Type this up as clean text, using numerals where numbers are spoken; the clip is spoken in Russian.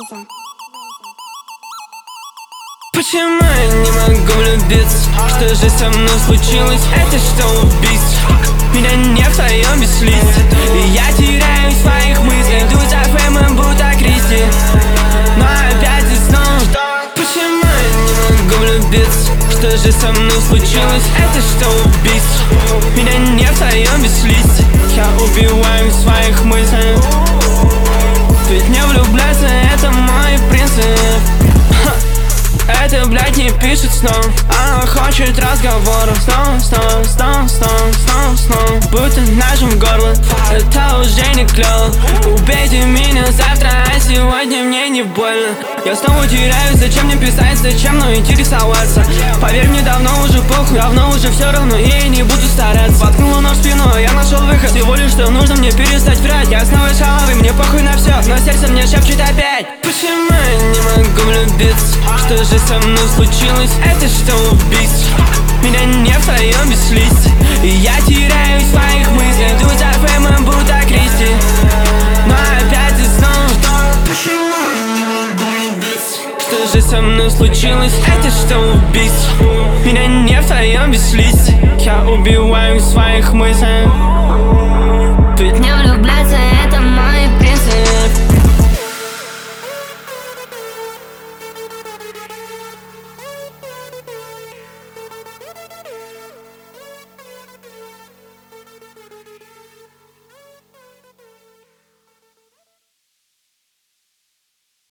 Почему я не могу влюбиться? Что же со мной случилось? Это что, убийство? Меня не в твоем беслице, и я теряю в своих мыслях. Иду за феймом, будто Кристи, но опять и снова. Почему я не могу влюбиться? Что же со мной случилось? Это что, убийство? Меня не в твоем беслице, я убиваю в своих мыслях. Ведь не влюбляться — это мой принцип. Это, блядь, не пишет снова. Она хочет разговора. Снова. Будто ножом в горло. Это уже не клёво. Убейте меня завтра, а сегодня мне не больно. Я снова теряюсь, зачем мне писать, зачем мной интересоваться? Поверь мне, давно уже похуй, давно уже все равно, и я не буду стараться. Воткнула нож в спину, я нашел выход. Всего лишь что нужно мне перестать врать. Я снова шаловый, мне похуй на все, но сердце мне шепчет опять. Почему я не могу влюбиться? Что же со мной случилось? Это что, убийство? Меня не в твоем беслице, и я теряю в своих мыслях. Иду за феймом, будто Кристи, но опять и снова. Почему я не могу влюбиться? Что же со мной случилось? Это что, убийство? Меня не в твоем беслице, я убиваю в своих мыслях. Ведь не